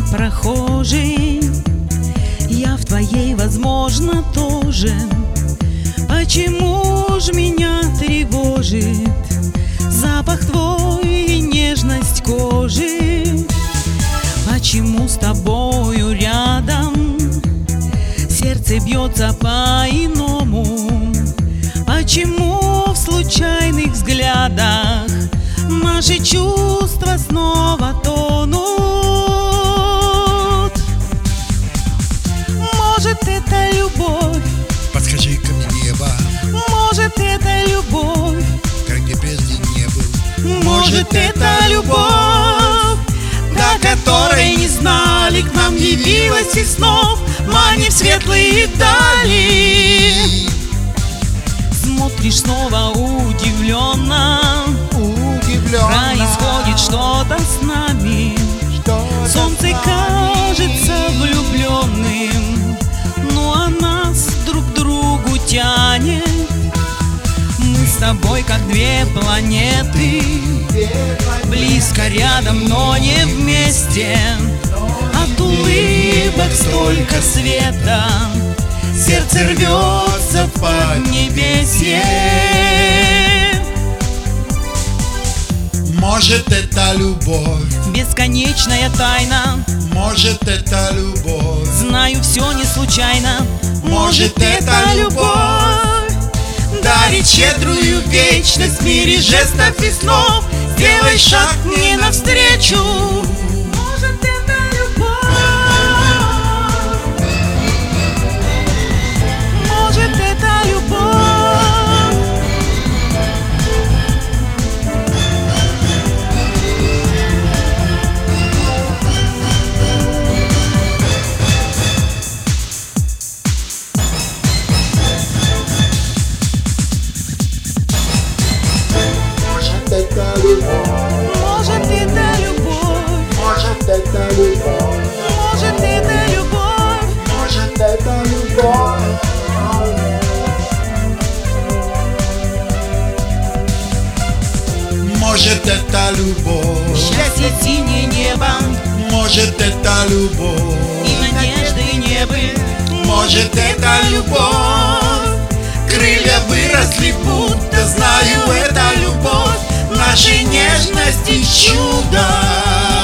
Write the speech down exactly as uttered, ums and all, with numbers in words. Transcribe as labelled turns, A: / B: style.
A: прохожий, я в твоей, возможно, тоже. Почему ж меня тревожит запах твой и нежность кожи? Почему с тобою рядом сердце бьется по-иному? Почему в случайных взглядах наши чувства снова тонут? Может, это любовь?
B: Подскажи-ка мне небо.
A: Может, это любовь?
B: Как где прежде не был.
A: Может, это любовь, до которой не знали, к нам явилась из снов, манив светлые дали. Смотришь снова удивленно,
B: Удивленно.
A: происходит что-то с нами.
B: Что-то
A: Солнце
B: с нами.
A: кажется влюбленным, ну а нас друг к другу тянет. Мы с тобой как две планеты, близко рядом, но не вместе. От улыбок столько света, сердце рвется в поднебесье.
B: Может, это любовь.
A: Бесконечная тайна,
B: Может, это любовь.
A: знаю, все не случайно.
B: Может, это любовь.
A: дарит щедрую вечность в мире жестов и снов. Сделай шаг мне навстречу. Может, это любовь. Может, это любовь.
B: Это любовь.
A: Может, это любовь.
B: Может, это любовь.
A: Может, это любовь.
B: Может, это любовь. Может, это любовь.
A: Счастье, синее небо
B: Может, это любовь.
A: и надежды небы.
B: Может, это любовь. Крылья выросли, будто знаю, это любовь. Нашей нежности чудо.